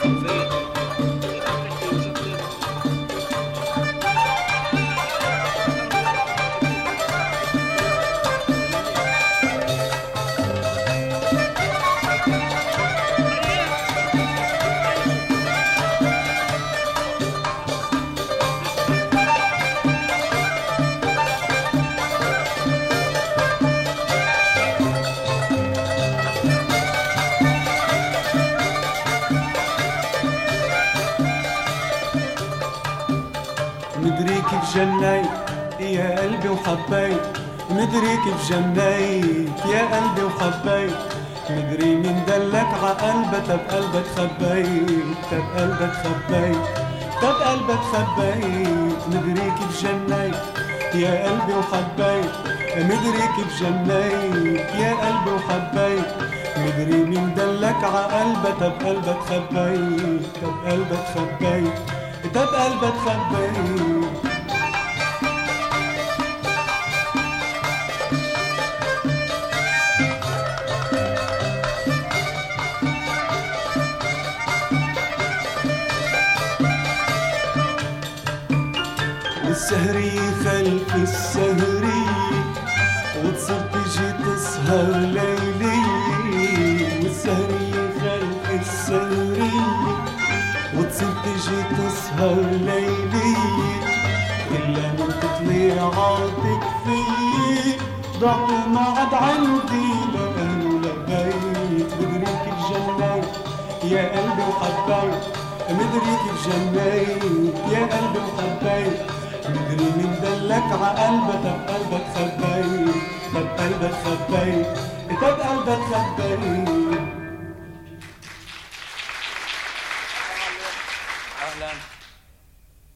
مدري كيف جنيت يا قلبي وحبيت، مدري كيف جنيت يا قلبي وحبيت، مدري مين دلك عقلبك بقلبك خبيت، بقلبك خبيت، بقلبك خبيت، مدري كيف جنيت يا قلبي وحبيت، مدري كيف جنيت يا قلبي وحبيت، مدري مين دلك عقلبك بقلبك خبيت، بقلبك خبيت، بقلبك خبيت. السهرية خلف السهرية وتصير تجي تسهر ليلية، والسهرية خلف السهرية وتصير تجي تسهر ليلية، إلا من تطليعاتك فيي ضعت وما عاد عندي لأهل ولا بيت. مدري كيف جنيت يا قلبي وحبيت، مدري كيف جنيت يا قلبي وحبيت، مدري مين دلك عقلبك بقلبك خبيت، بقلبك خبيت، بقلبك خبيت. أهلا